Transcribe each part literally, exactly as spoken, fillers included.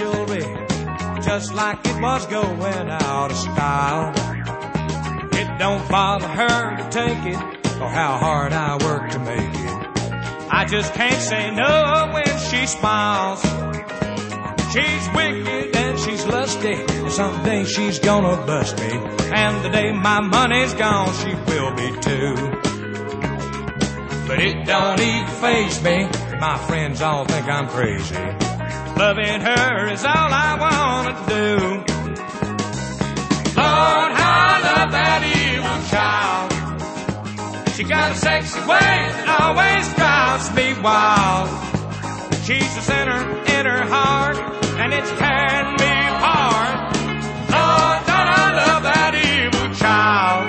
jewelry, just like it was going out of style. It don't bother her to take it, or how hard I work to make it. I just can't say no when she smiles. She's wicked and she's lusty, someday she's gonna bust me, and the day my money's gone she will be too. But it don't even faze me, my friends all think I'm crazy. Loving her is all I wanna do. Lord, how I love that evil child. She got a sexy way that always drives me wild. She's a sinner in her heart, and it's tearing me apart. Lord, don't I love that evil child.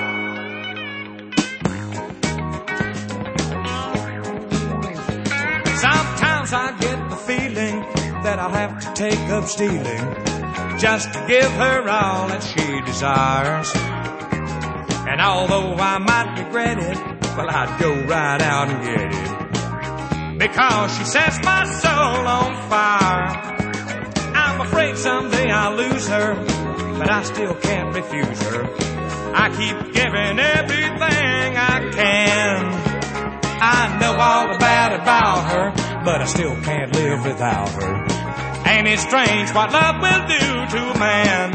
Sometimes I get the feeling that I'll have to take up stealing just to give her all that she desires. And although I might regret it, well, I'd go right out and get it, because she sets my soul on fire. I'm afraid someday I'll lose her, but I still can't refuse her. I keep giving everything I can. I know all about about her, but I still can't live without her. Ain't it strange what love will do to a man?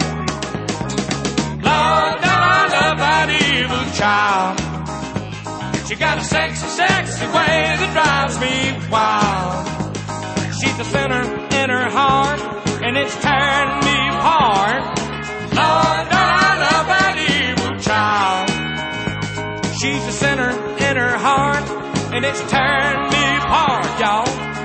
Lord, don't I love that evil child. She got a sexy, sexy way that drives me wild. She's a sinner in her heart, and it's tearing me apart. Lord, don't I love that evil child. She's a sinner in her heart, and it's tearing me apart, y'all.